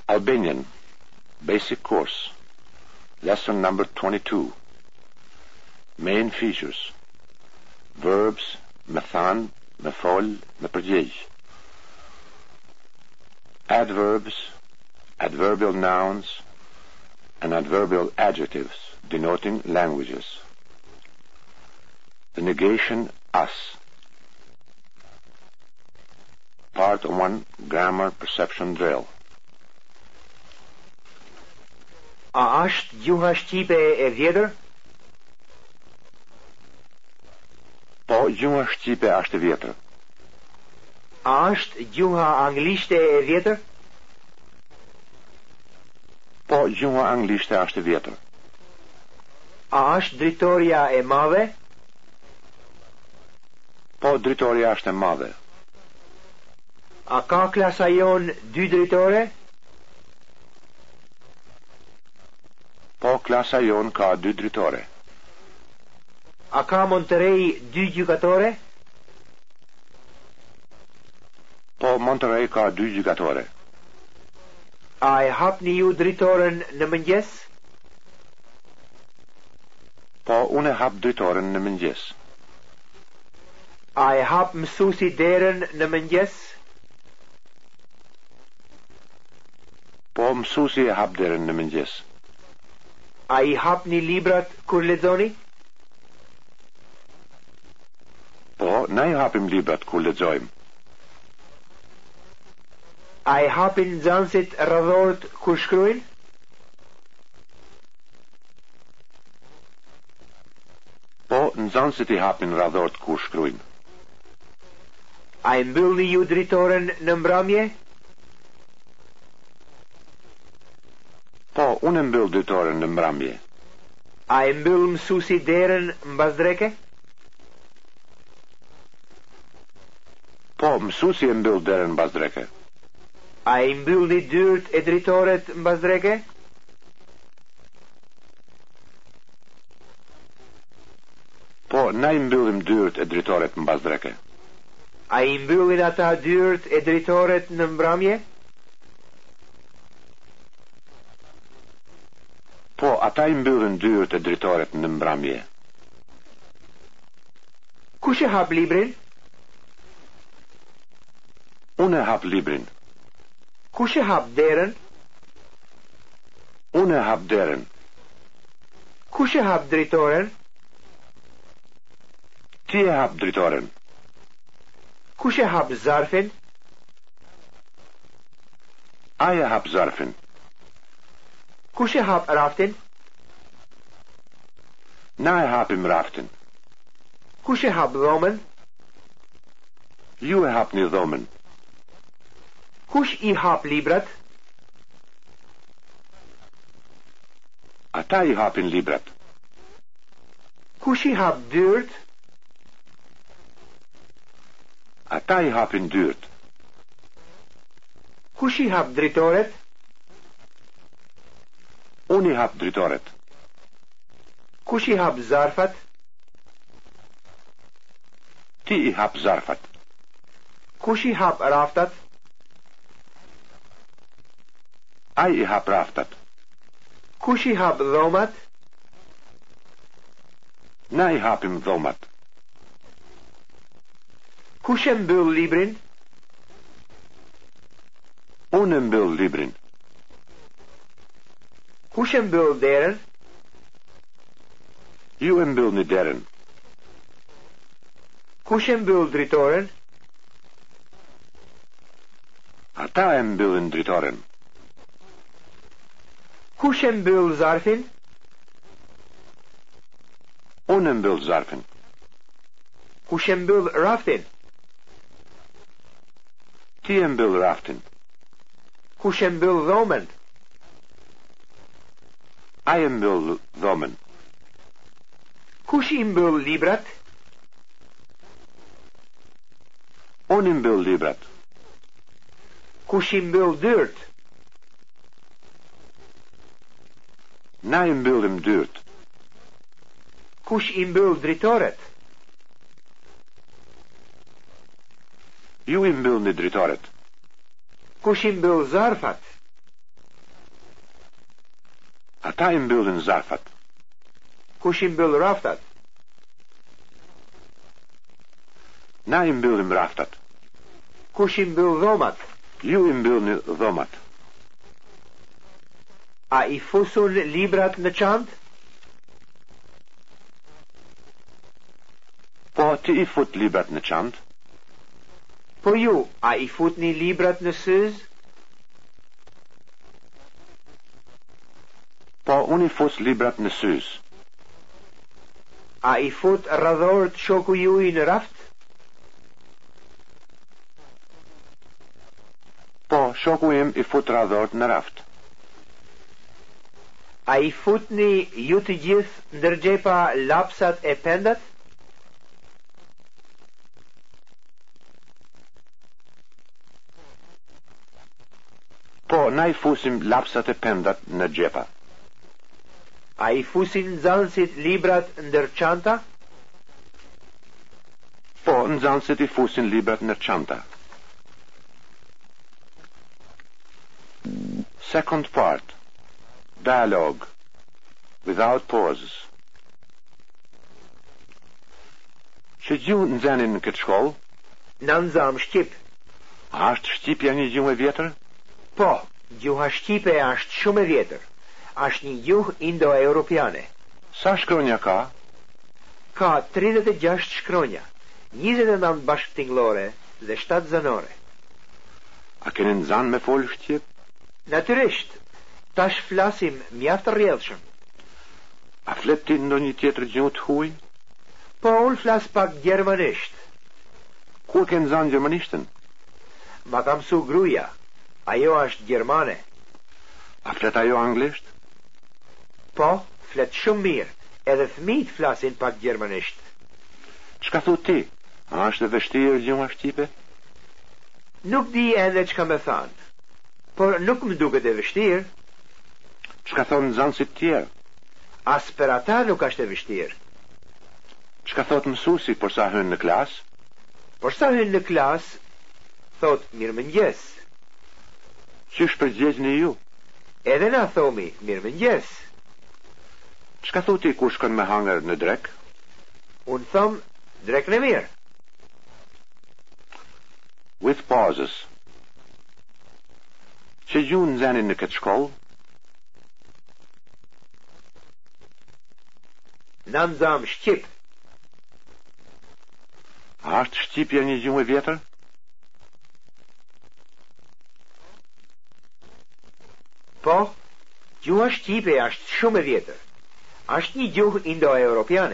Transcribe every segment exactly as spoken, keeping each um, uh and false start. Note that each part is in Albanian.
Albanian, Basic Course, Lesson number twenty-two. Main features. Verbs, me than, me fol, me përgjigj. Adverbs, adverbial nouns, and adverbial adjectives denoting languages. The negation as. Part one, Grammar Perception Drill. A është gjuha shqipe e vjetër? Po, gjuha shqipe është e vjetër. A është gjuha anglishte e vjetër? Po, gjuha anglishte është e vjetër. A është dritoria e madhe? Po, dritoria është e madhe. A ka klasa jon dy dritore? Po, klasa jon ka dy dritore. A ka Monterey dy gjykatore? Po, Monterey ka dy gjykatore. A e hapni ju dritoren në mëngjes? Po, unë e hap dritoren në mëngjes. A e hap mësuesi derën në mëngjes? Po, mësuesi e hap derën në mëngjes. A i hapni librat kur lexoni? Po, na i hapim librat kur lexojmë. A e hapin nxënësit rrethorët kur shkruajnë? Po, nxënësit i hapin rrethorët kur shkruajnë. A e mbyllni ju dritoren në mbrëmje? Po, unë e mbyll dritoren në mbrëmje. A e mbyll mësuesi derën mbasdreke? Po, mësuesi e mbyll derën mbasdreke. A e mbyllni dyert e dritoret mbasdreke? Po, na i mbyllim dyert e dritoret mbasdreke. A i mbyllin ata dyert e dritoret në mbrëmje? Po, ata i mbyllin dyert e dritoret në mbrëmje. Kush e hap librin? Unë e hap librin. Kush e hap derën? Unë e hap derën. Kush e hap dritoren? Ti e hap dritoren. Kush e hap zarfin? Ai e hap zarfin. Kush e hap raftin? Na e hapim raftin. Kush e hap dhomën? Ju e hapni dhomën. Kush i hap librat? Ata i hapin librat. Kush i hap dyert? Ata i hapin dyert. Kush i hap dritoret? Unë i hap dritoret. Kush i hap zarfat? Ti i hap zarfat. Kush i hap raftat? Ai i hap raftat. Kush i hap dhomat? Na i hapim dhomat. Kush e mbyll librin? Unë e mbyll librin. Kush e mbyll derën? Ju e mbyllni derën. Kush e mbyll dritoren? Ata e mbyllin dritoren. Kush e mbyll zarfin? Unë e mbyll zarfin. Kush e mbyll raftin? Ti e mbyll raftin. Kush e mbyll dhomën? Ai e mbyll dhomën. Kush i mbyll librat? Unë i mbyll librat. Kush i mbyll dyert? Na i mbyllim dyert. Kush i mbyll dritoret? Ju i mbyllni dritoret. Kush i mbyll zarfat? Ata i mbyllin zarfat. Kush i mbyll raftat? Na i mbyllim raftat. Kush i mbyll dhomat? Ju i mbyllni dhomat. A i fusun librat në çantë? Po ti i fut librat në çantë? Po ju, a i futni librat në syz? Po unë i fus librat në syz. A i fut radhor të shoku juaj në raft? Po shoku im i fut radhort në raft. A i futni ju të gjithë ndër xhepa lapsat e pendat? Po na i fusim lapsat e pendat në xhepa. A i fusin nxënësit librat ndër çanta? Po nxënësit i fusin librat në çanta. Second part. Dialogue. Without pauses. Që gjuhë nxenin në këtë shkollë? Në nxam shqip. A është shqipja një gjuhë e vjetër? Po, gjuha shqipe është shumë e vjetër. Është një gjuhë indo-europiane. Sa shkronja ka? Ka tridhjetë e gjashtë shkronja, njëzet e nëntë bashkëtingëllore dhe shtatë zanore. A keni nxan me fol shqip? Natyrisht, tash flasim mjaft rrjedhshëm. A flet ti ndonjë tjetër gjuhë të huaj? Po unë flas pak gjermanisht. Kur ke nxan gjermanishten? Ma ka mësu gruaja. Ajo është gjermane. A flet ajo anglisht? Po, flet shumë mirë. Edhe fëmijët flasin pak gjermanisht. Çka thu ti? A është e vështirë gjuha shqipe? Nuk di edhe çka më thanë. Por nuk më duket e vështirë. Çka thonë nxënësit tjerë? As për ata nuk është e vështirë. Çka thot mësuesi për sa hyn në klas? Por sa hyn në klas, thot mirëmëngjes. Qysh përgjegjni ju? Edhe na thomi mirëmëngjes. Çka thu ti kur shkon me hangër në drek? Unë thom drekën e mirë. With pauses. Që gjuhë nxenin në këtë shkollë? Në nxam shqip. A është shqipja një gjuhë e vjetër? Po, gjuha shqipe është shumë e vjetër. Është një gjuhë indo-europiane.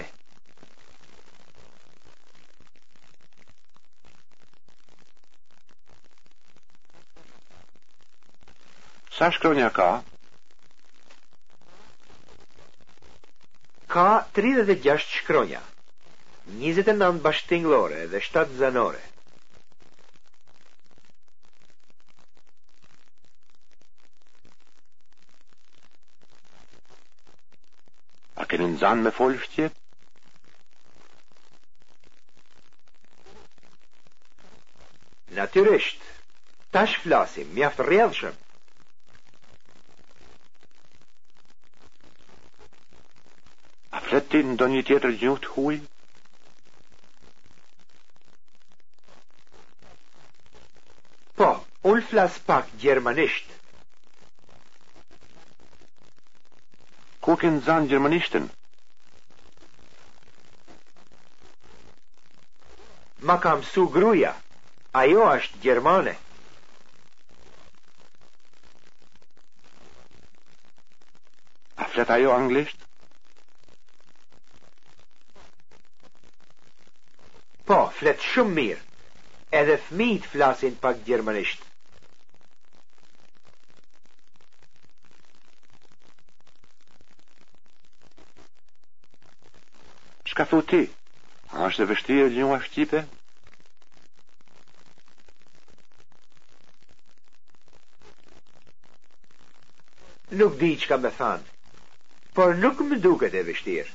Sa shkronja ka? Ka tridhjetë e gjashtë shkronja, njëzet e nëntë bashkëtingëllore dhe shtatë zanore. A keni nxan me fol shqip? Natyrisht, tash flasim mjaft rrjedhshëm. A flet ti ndonjë tjetër gjuhë të huaj? Po, unë flas pak gjermanisht. Ku ke nxan gjermanishten? Ma ka mësu gruaja. Ajo është gjermane. A flet ajo anglisht? Po, flet shumë mirë. Edhe fëmijët flasin pak gjermanisht. Çka thu ti? A është e vështirë gjuha shqipe? Nuk di çka më thanë, por nuk më duket e vështirë.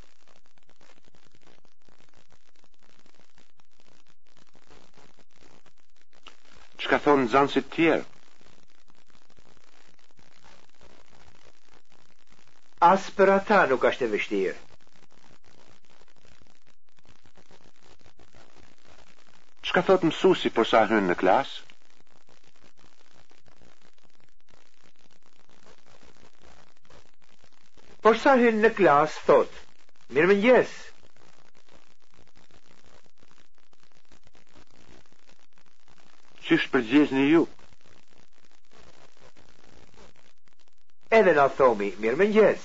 Çka thonë nxënësit tjerë? As për ata nuk është e vështirë. Çka thot mësuesi për sa hyn në klasë? Por sa hyn në klasë thot, mirëmëngjes. Qysh përgjegjni ju? Edhe na thomi mirëmëngjes.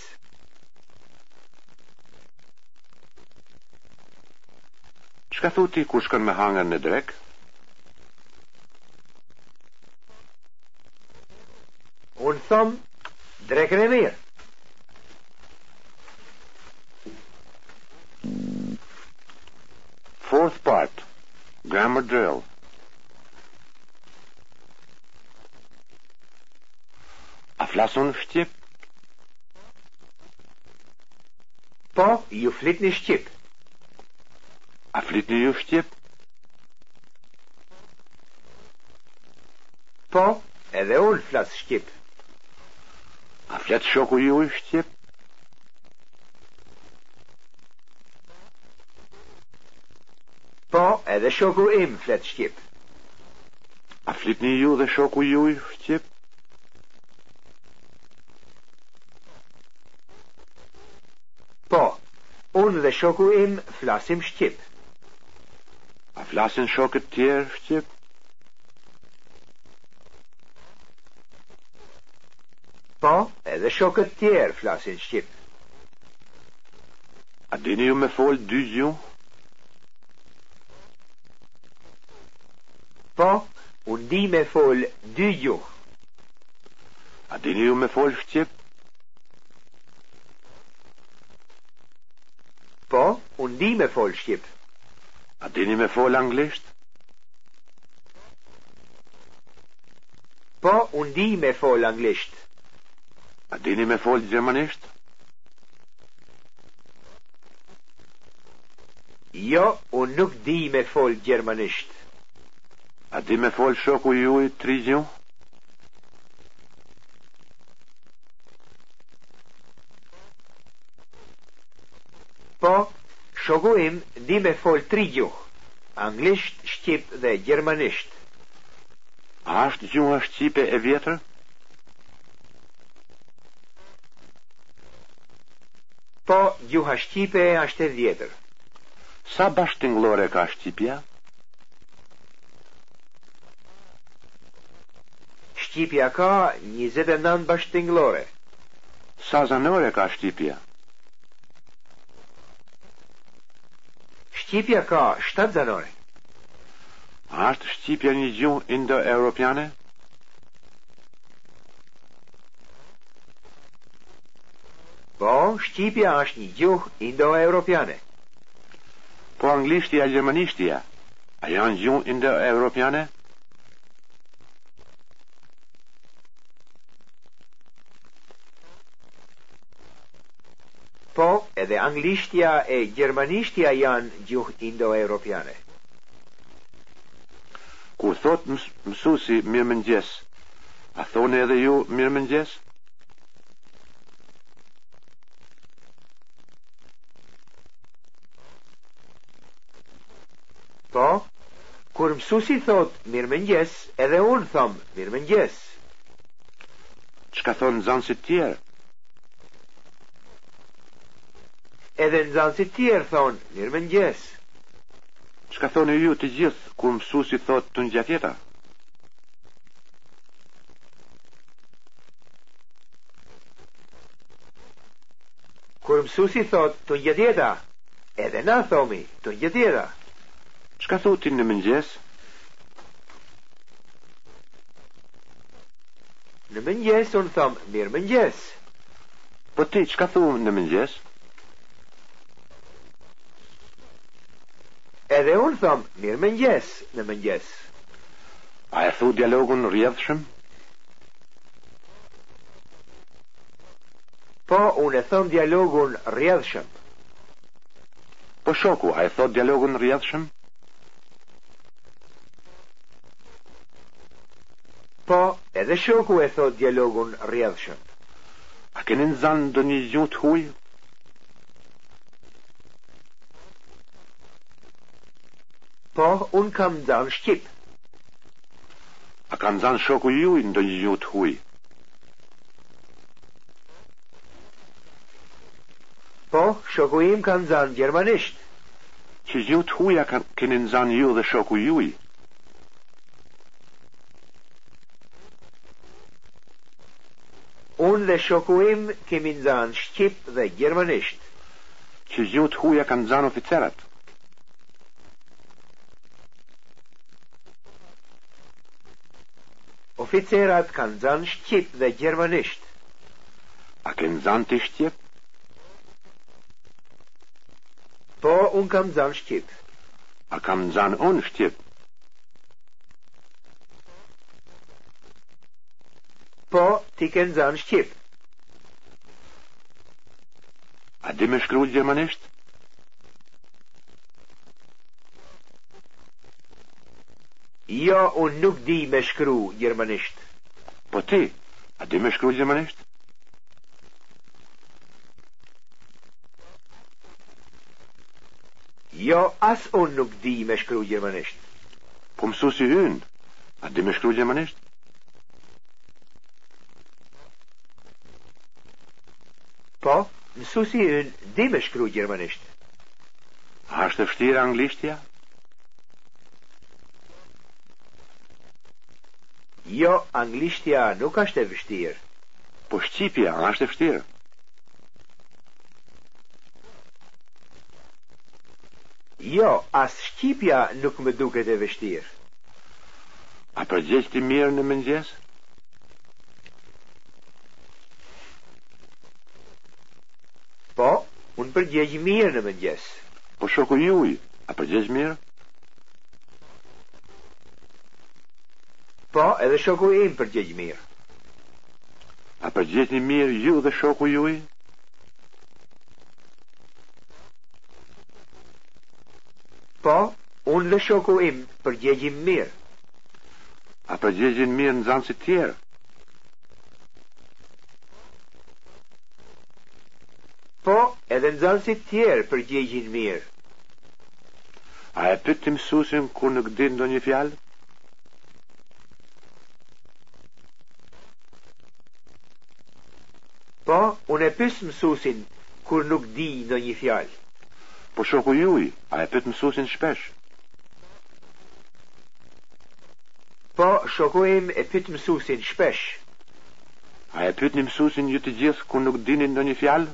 Çka thot ti kur shkon me hangër në drek? Unë thom, drekën e mirë. Fourth part. Grammar drill. A flasun shqip? Po, ju flitni shqip. A flitni ju shqip? Po, edhe unë flas shqip. A flet shoku ju shqip? Po, edhe shoku im flet shqip. A flitni ju dhe shoku ju shqip? Po, unë dhe shoku im flasim shqip. A flasin shokët tjerë shqip? Po, edhe shokët tjerë flasin shqip. A dini ju me fol dy gjuhë? Po, unë di me fol dy gjuhë. A dini ju me fol shqip? Po, unë di me fol shqip. A dini me fol anglisht? Po, unë di me fol anglisht. A dini me fol gjermanisht? Jo, unë nuk di me fol gjermanisht. A di me fol shoku juaj tri gjuhë? Po, shoku im di me fol tri gjuhë. Anglisht, shqip dhe gjermanisht. A është gjuha shqipe e vjetër? Po, gjuha shqipe është e vjetër. Sa bashkëtingëllore ka Shqipja? Shqipja ka njëzet e nëntë bashkëtingëllore. Sa zanore ka Shqipja? Shqipja ka shtatë zanore. A është Shqipja një gjuhë indo-europiane? Po, Shqipja është një gjuhë indo-europiane. Po anglishtja e gjermanishtja, a janë gjuhë indo-europiane? Po, edhe anglishtja e gjermanishtja janë gjuhë indo-europiane. Kur thot ms mësuesi mirëmëngjes, a thoni edhe ju mirëmëngjes? Po, kur mësuesi thot mirëmëngjes, edhe unë thom mirëmëngjes. Çka thon nxënësit tjerë? Edhe nxënësit tjerë thon mirëmëngjes. Çka thoni ju të gjithë kur mësuesi thot të ngjatjeta? Kur mësuesi thot të ngjatjeta, edhe na thomi të ngjatjeta. Çka thotin në mëngjes? Në mëngjes unë thom mirëmëngjes. Po ti çka thon në mëngjes? Edhe unë thom mirëmëngjes në mëngjes. A e thu dialogun rrjedhshëm? Po, unë e thom dialogun rrjedhshëm. Po shoku, a e thot dialogun rrjedhshëm? Po, edhe shoku e thot dialogun rrjedhshëm. A A kenen zan do një gjuhë të huaj? Po, unë kam zan shqip. A kanë zan shoku juaj ndo një gjuhë të huaj? Po, shoku im kanë zan gjermanisht. Që gjuhë të huaja keni zan ju dhe shoku juaj? Unë dhe shoku im kemi zan shqip dhe gjermanisht. Që gjuhë të huaja kanë zan oficerat? Oficerat kanë zan shqip dhe gjermanisht. A ken zan ti shqip? Po, unë kam zan shqip. A kam zan unë shqip? Po, ti ken zan shqip. A di me shkru gjermanisht? Jo, unë nuk di me shkru gjermanisht. Po ti, a di me shkru gjermanisht? Jo, as unë nuk di me shkru gjermanisht. Po mësuesi ynë, a di me shkru gjermanisht? Po, mësuesi ynë di me shkru gjermanisht. A është e vështirë anglishtja? Jo, anglishtja nuk është e vështirë. Po shqipja a është e vështirë? Jo, as shqipja nuk më duket e vështirë. A përgjegjë ti mirë në mëngjes? Po, unë përgjegj mirë në mëngjes. Po shoku juaj, a përgjegjë mirë? Po, edhe shoku im përgjegj mirë. A përgjegjni mirë ju dhe shoku juaj? Po, unë dhe shoku im përgjegjim mirë. A përgjegjin mirë nxënësit tjerë? Po, edhe nxënësit tjerë përgjegjin mirë. A e pyet ti mësuesin kur nuk din ndonjë fjalë? Po, unë e pyes mësuesin kur nuk di ndonjë fjalë. Po shoku juaj, a e pyet mësuesin shpesh? Po, shoku im e pyet mësuesin shpesh. A e pyetni mësuesin ju të gjithë kur nuk dini ndonjë fjalë?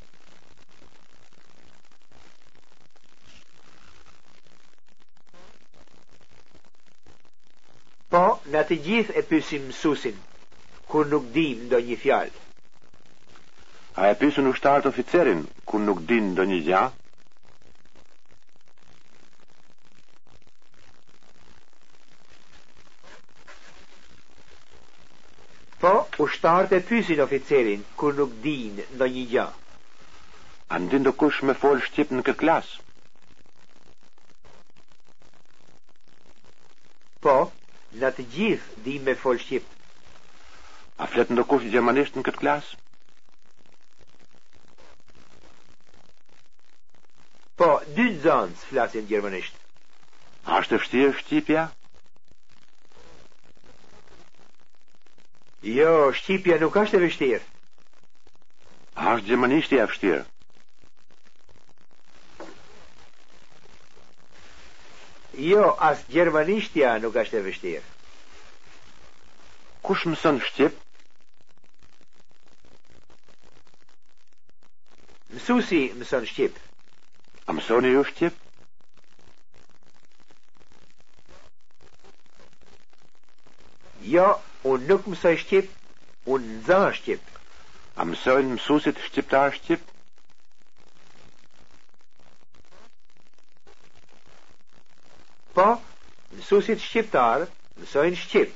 Po, na të gjithë e pyesim mësuesin kur nuk dim ndonjë fjalë. A e pyesin ushtarët oficerin kur nuk din ndonjë gjë? Po, ushtarët e pyesin oficerin kur nuk din ndonjë gjë. A ndin do kush me fol shqip në këtë klasë? Po, na të gjithë di me fol shqip. A flet ndo kush gjermanisht në këtë klasë? Po, dy nxënës flasin gjermanisht. A është e vështirë shqipja? Jo, shqipja nuk është e vështirë. A është gjermanishtja e vështirë? Jo, as gjermanishtja nuk është e vështirë. Kush mëson shqip? Mësuesi mëson shqip. A mësoni ju shqip? Jo, unë nuk mësoj shqip, unë nxan shqip. A mësojnë mësuesit shqiptar shqip? Po, mësuesit shqiptar mësojnë shqip.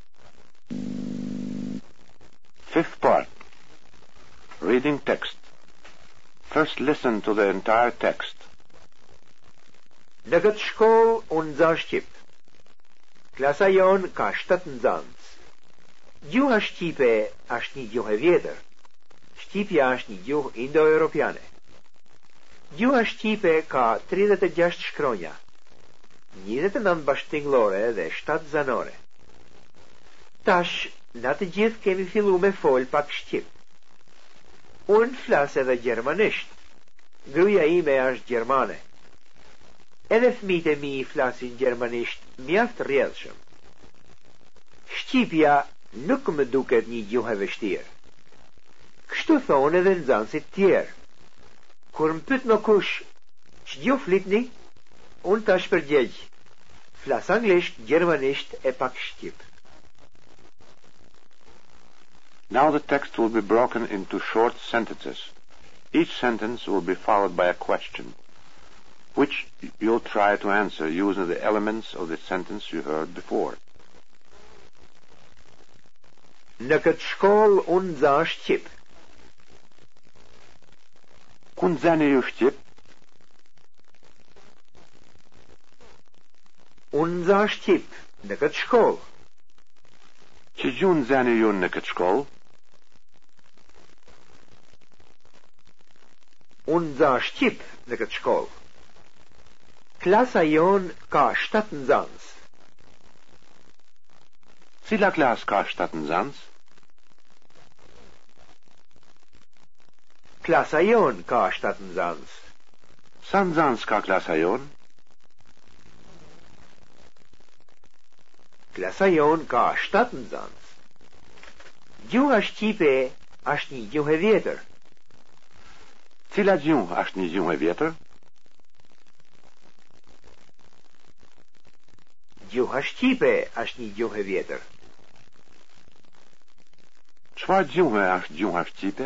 Fifth part. Reading text. First listen to the entire text. Në këtë shkollë unë nxan shqip. Klasa jon ka shtat nxënës. Gjuha shqipe është një gjuhë e vjetër. Shqipja është një gjuhë indo-europiane. Gjuha shqipe ka tridhjetë e gjashtë shkronja, njëzet e nëntë bashkëtingëllore dhe shtatë zanore. Tash, na të gjithë kemi fillu me fol pak shqip. Unë flas edhe gjermanisht. Gruaja ime është gjermane. Edhe fëmijët e mi flasin gjermanisht mjaft rrjedhshëm. Shqipja nuk më duket një gjuhë e vështirë. Kështu thonë edhe nxënësit tjerë. Kur më pyet më kush, ç'gjuhë flitni? Unë tash përgjegj. Flas anglisht, gjermanisht e pak shqip. Now the text will be broken into short sentences. Each sentence will be followed by a question, which you'll try to answer using the elements of the sentence you heard before. Në këtë shkollë unë nxa shqip. Ku nxani ju shqip? Unë nxa shqip në këtë shkollë. Që gjuhë nxani ju në këtë shkollë? Unë nxa shqip në këtë shkollë. Klasa jonë ka shtatë nxënës. Cila klas ka shtatë nxënës? Klasa jonë ka shtatë nxënës. Sa nxënës ka klasa jonë? Klasa jonë ka shtatë nxënës. Gjuha shqipe është një gjuhë e vjetër. Cila gjuhë është një gjuhë e vjetër? Gjuha shqipe është një gjuhë e vjetër. Çfarë gjuhë është gjuha shqipe?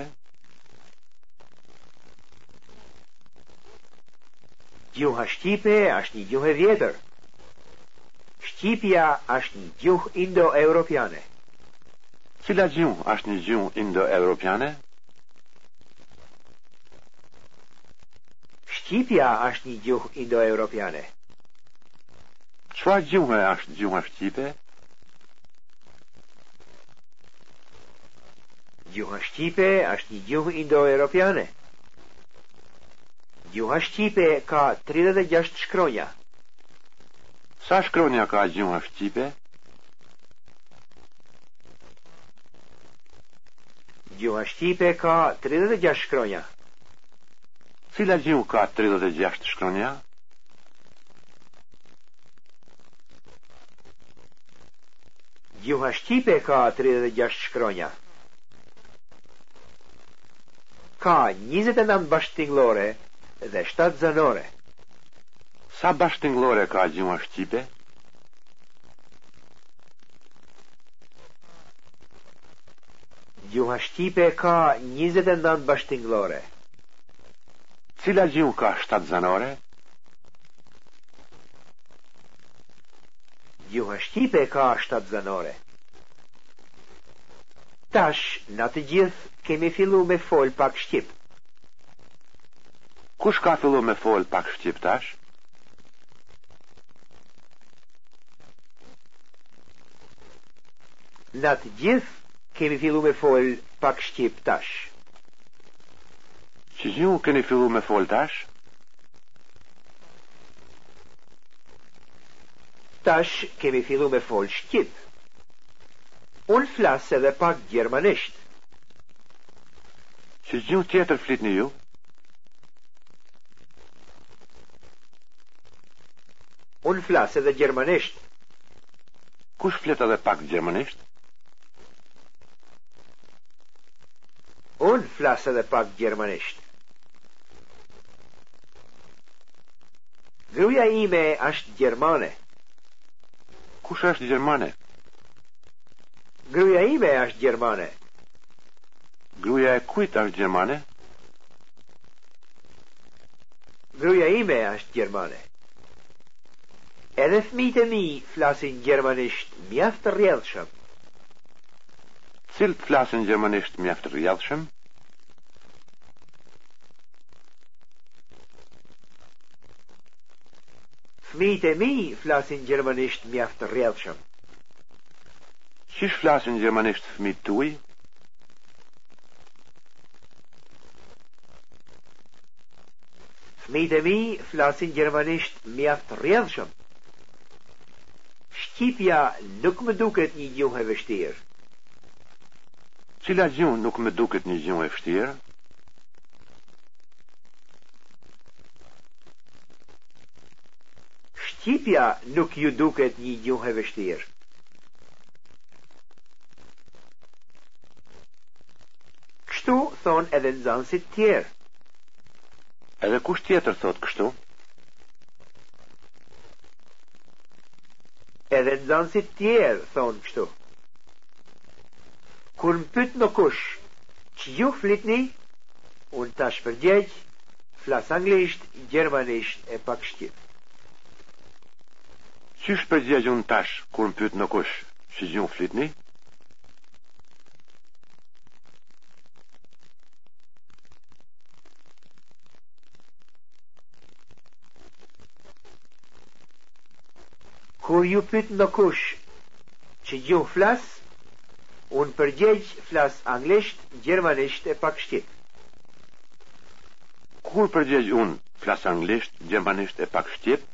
Gjuha shqipe është një gjuhë e vjetër. Shqipja është një gjuhë indo-europiane. Cila gjuhë është një gjuhë indo-europiane? Shqipja është një gjuhë indo-europiane. Çfarë gjuhë është gjuha shqipe? Gjuha shqipe është një gjuhë indo-europiane. Gjuha shqipe ka tridhjetë e gjashtë shkronja. Sa shkronja ka gjuha shqipe? Gjuha shqipe ka tridhjetë e gjashtë shkronja. Cila gjuhë ka tridhjetë e gjashtë shkronja? Gjuha shqipe ka tridhjetë e gjashtë shkronja. Ka njëzet e nëntë bashkëtingëllore dhe shtatë zanore. Sa bashkëtingëllore ka gjuha shqipe? Gjuha shqipe ka njëzet e nëntë bashkëtingëllore. Cila gjuhë ka shtatë zanore? Gjuha shqipe ka shtatë zanore. Tash, na të gjithë kemi fillu me fol pak shqip. Kush ka fillu me fol pak shqip tash? Na të gjithë kemi fillu me fol pak shqip tash. Që gjuhë keni fillu me fol tash? Tash kemi fillu me fol shqip. Unë flas edhe pak gjermanisht. Që gjuhë tjetër flitni ju? Unë flas edhe gjermanisht. Kush flet edhe pak gjermanisht? Unë flas edhe pak gjermanisht. Gruaja ime është gjermane. Kush është gjermane? Gruaja ime është gjermane. Gruaja e kujt është gjermane? Gruaja ime është gjermane. Edhe fëmijët e mi flasin gjermanisht mjaft të rrjedhshëm. Cilët flasin gjermanisht mjaft të rrjedhshëm? Fëmijët e mi flasin gjermanisht mjaft të rrjedhshëm. Qish flasin gjermanisht fëmijët tuaj? Fëmijët e mi flasin gjermanisht mjaft rrjedhshëm. Shqipja nuk më duket një gjuhë e vështirë. Cila gjuhë nuk më duket një gjuhë e vështirë? Shqipja nuk ju duket një gjuhë e vështirë. Kështu thon edhe nxënësit tjerë. Edhe kush tjetër thot kështu? Edhe nxënësit tjerë thon kështu. Kur më pyet në kush, që ju flitni, unë tash përgjegj, flas anglisht, gjermanisht e pak shqip. Qysh përgjegj unë tash kur më pyet në kush, që ju flitni? Kur ju pyet në kush, që ju flas, unë përgjegj flas anglisht, gjermanisht e pak shqip. Kur përgjegj unë flas anglisht, gjermanisht e pak shqip?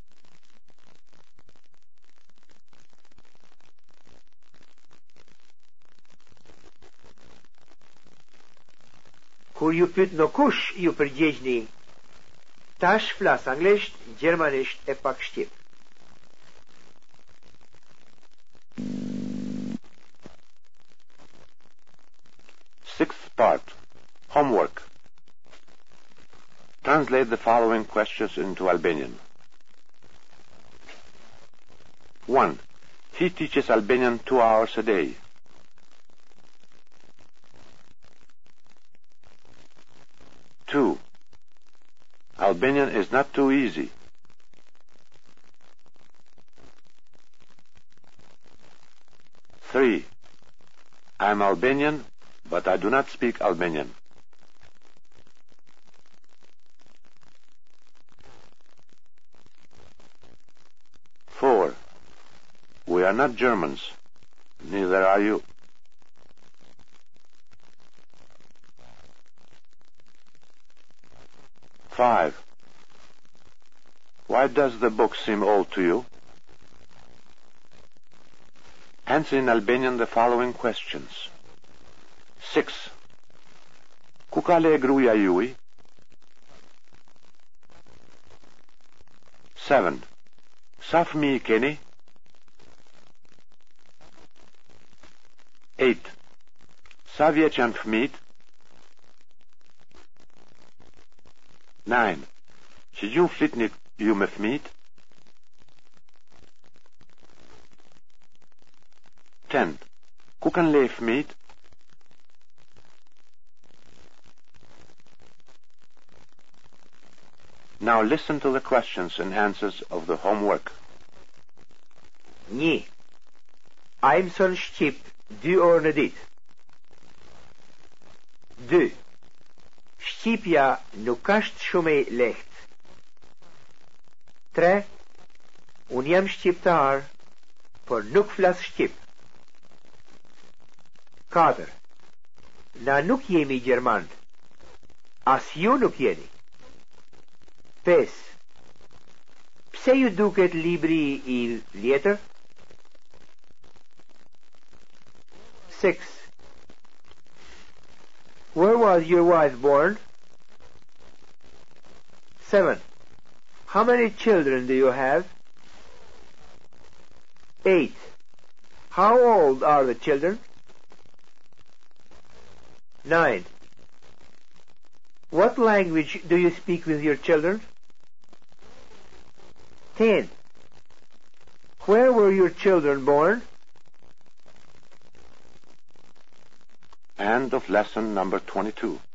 Kur ju pyet në kush, ju përgjegjni tash flas anglisht, gjermanisht e pak shqip. Sixth part. Homework. Translate the following questions into Albanian. one. He teaches Albanian two hours a day. two. Albanian is not too easy. three. I am Albanian, but I do not speak Albanian. four. We are not Germans. Neither are you. five. Why does the book seem old to you? Answer in Albanian the following questions. six. Ku ka le gruaja juaj? seven. Sa fëmijë keni? eight. Sa vjeç janë fëmijët? nine. Që gjuhë flitni ju me fëmijët? ten. Ku kanë le fëmijët? Now listen to the questions and answers of the homework. një. A i mëson shqip dy orë në ditë? dy. Shqipja nuk është shumë e lehtë. tre. Unë jam shqiptar, por nuk flas shqip. katër. Na nuk jemi gjerman. As ju nuk jeni. pesë. Pse ju duket libri i vjetër? six. Where was your wife born? seven. How many children do you have? eight. How old are the children? nine. What language do you speak with your children? ten. Where were your children born? End of lesson number twenty-two.